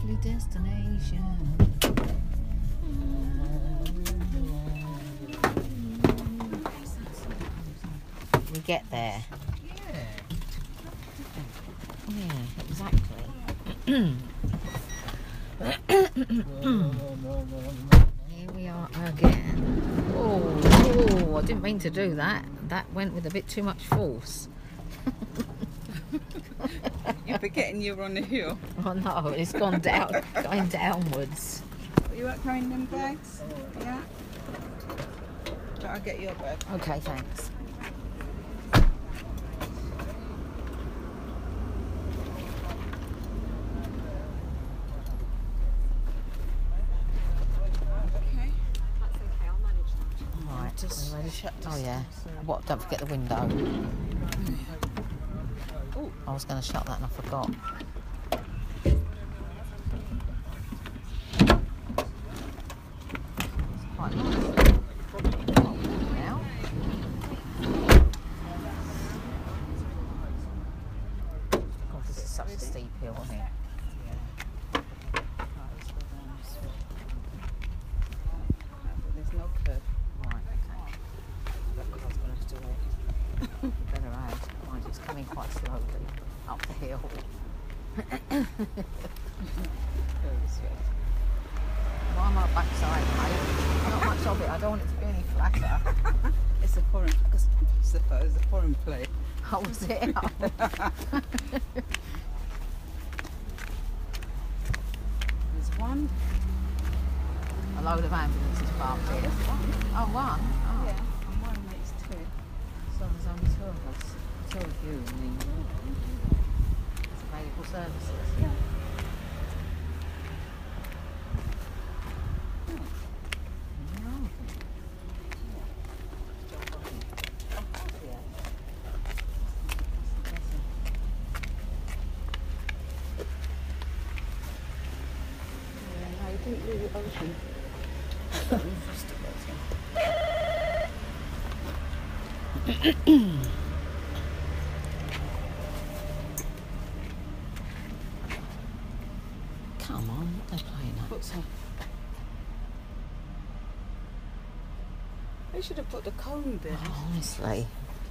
lovely destination. We get there. Yeah, exactly. Here we are again. Oh, I didn't mean to do that. That went with a bit too much force. You're forgetting you're on the hill. Oh no, it's gone down, going downwards. Are you up carrying them bags? Yeah? But I'll get your bag. Okay, thanks. Okay. Right, Just are you ready? shut Oh this yeah. down, so- What? Don't forget the window. Oh, I was going to shut that and I forgot. It's quite nice. Now. God, this is such a steep hill, isn't it? there's no curb. Right, okay. That car's going to have to walk. Better add. Mind it's coming quite slowly up the hill. Very sweet. Why am I backside, mate? Not much of it. I don't want it to be any flatter. It's a foreign, because it's a foreign play. Oh, was it? Oh. There's one. A load of ambulances parked here. Oh, one? Oh. Yeah, and one makes two. So there's only two of us. Two of you and the available services. Yeah. Come on, what are they playing at? They should have put the cone there. Oh, honestly.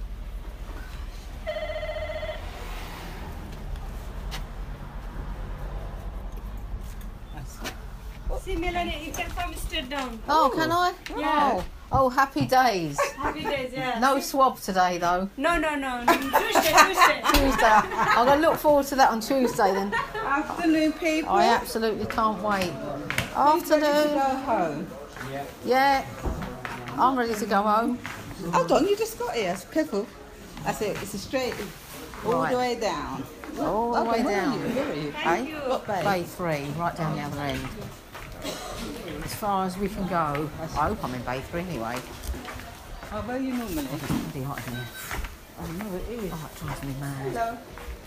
See, Melanie, you can come straight down. Oh, can I? Yeah. Oh, happy days. Happy days, yeah. No swab today, though. No. Tuesday. Tuesday. I'm going to look forward to that on Tuesday then. Afternoon, people. I absolutely can't wait. Who's ready to Afternoon. go home? Yeah. I'm ready to go home. Hold on, you just got here. Careful. I said it's a straight, all Right. the way down. All the way where are down. you? Where are you? Hey? What bay? Bay 3, right down the other end. As far as we can go. I hope I'm in Bay 3 anyway. Oh, where are you normally? It's bloody hot in here. Oh, no, it is. Oh, it drives me mad. Hello.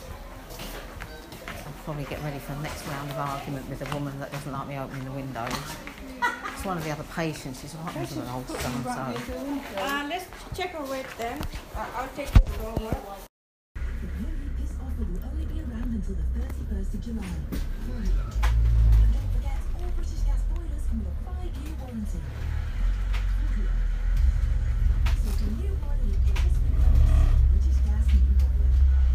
I'll probably get ready for the next round of argument with a woman that doesn't like me opening the window. It's one of the other patients. She's right into an old so-and-so. Let's check our weight then. I'll take it forward. This offer will only be around until the 31st of July. And don't forget, all British Gas boilers come with a 5-year warranty. So for new boiler with interest British Gas new boiler.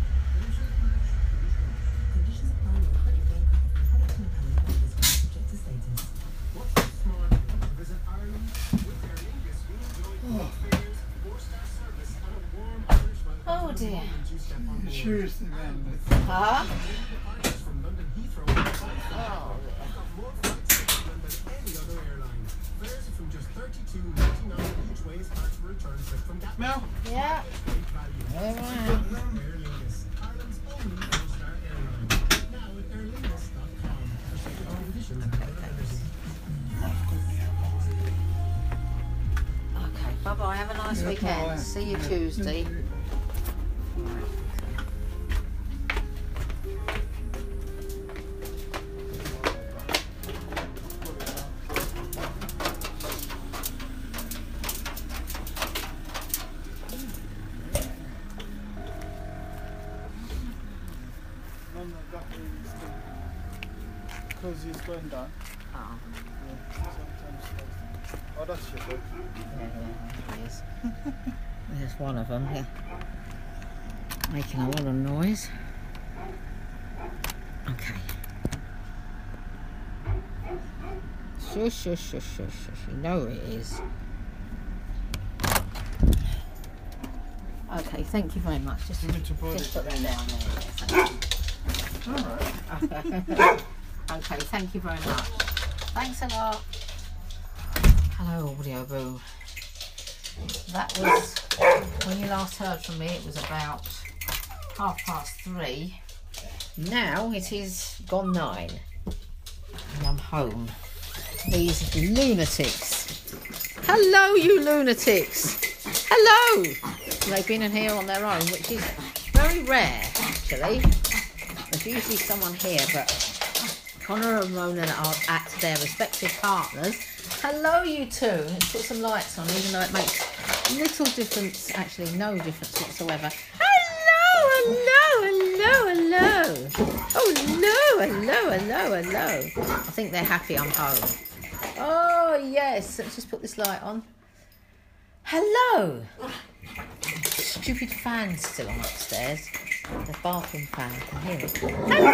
Conditions apply with credit bank from products and panel subject to status. Visit Ireland with Aer Lingus. You enjoy great fares, 4-star service, and a warm Irish welcome. Oh dear. Once you step on board. Tuesday, man. Huh? Departures from London Heathrow and Fife. You've got more flights to England than any other airline. Fares are from just $32.99 each way as part of a return trip from Gatwick. Mel? Yeah. Great value. All right. Aer Lingus, Ireland's only 4-star airline. Now at airlingus.com. Conditions apply. Okay, bye-bye. Have a nice Yeah, weekend. bye. See you Tuesday. because it's going down. Oh, Yeah, sometimes slows down. Oh, that's your dog. yeah, it is. There's one of them, yeah. Making a lot of noise. Okay. Shush, shush, shush, shush, shush. You know it is. Okay, thank you very much. Just You need to put Just it. put that down there. Alright. Okay, thank you very much. Thanks a lot. Hello, Audio Boo. That was, when you last heard from me, it was about 3:30. Now it is gone 9. And I'm home. These lunatics. Hello, you lunatics. Hello. They've been in here on their own, which is very rare, actually. There's usually someone here, but Connor and Mona are at their respective partners. Hello, you two. Let's put some lights on, even though it makes little difference, actually no difference whatsoever. Hello, hello, hello, hello. Oh, hello. I think they're happy I'm home. Oh, yes. Let's just put this light on. Hello. Stupid fan's still on upstairs. The bathroom fan, I can hear it.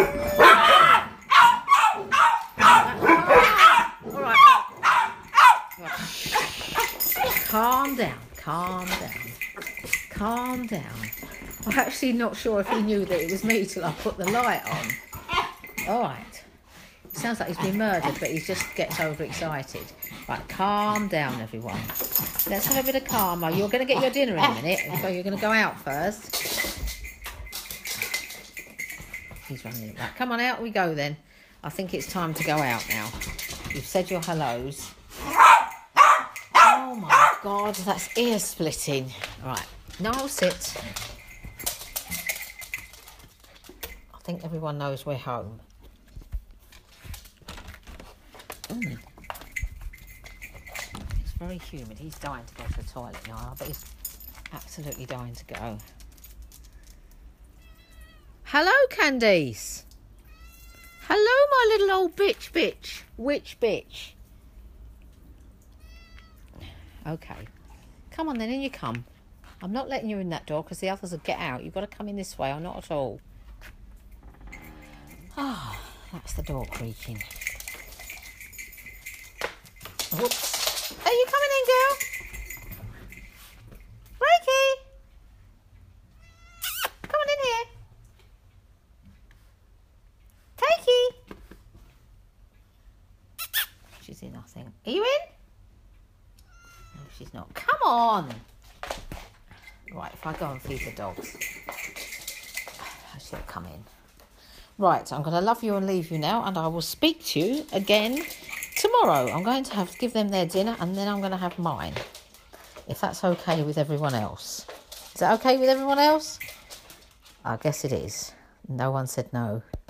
All right. Calm down. I'm actually not sure if he knew that it was me till I put the light on. All right. Sounds like he's been murdered, but he just gets overexcited. Right, calm down, everyone. Let's have a bit of calm. You're going to get your dinner in a minute, so you're going to go out first. He's running it back. Come on, out we go then. I think it's time to go out now. You've said your hellos. Oh my God, that's ear splitting. Right, now sit. I think everyone knows we're home. It's very humid. He's dying to go to the toilet now, but he's absolutely dying to go. Hello, Candice. Hello, my little old bitch. Which bitch? Okay. Come on then, in you come. I'm not letting you in that door because the others will get out. You've got to come in this way or not at all. Ah, that's the door creaking. Whoops. Are you coming in, girl? Reiki! Come on in here. Takey! She's in, I think. Are you in? No, she's not. Come on! Right, if I go and feed the dogs, she'll come in. Right, I'm going to love you and leave you now, and I will speak to you again tomorrow. I'm going to have to give them their dinner, and then I'm going to have mine, if that's okay with everyone else. Is that okay with everyone else? I guess it is. No one said no.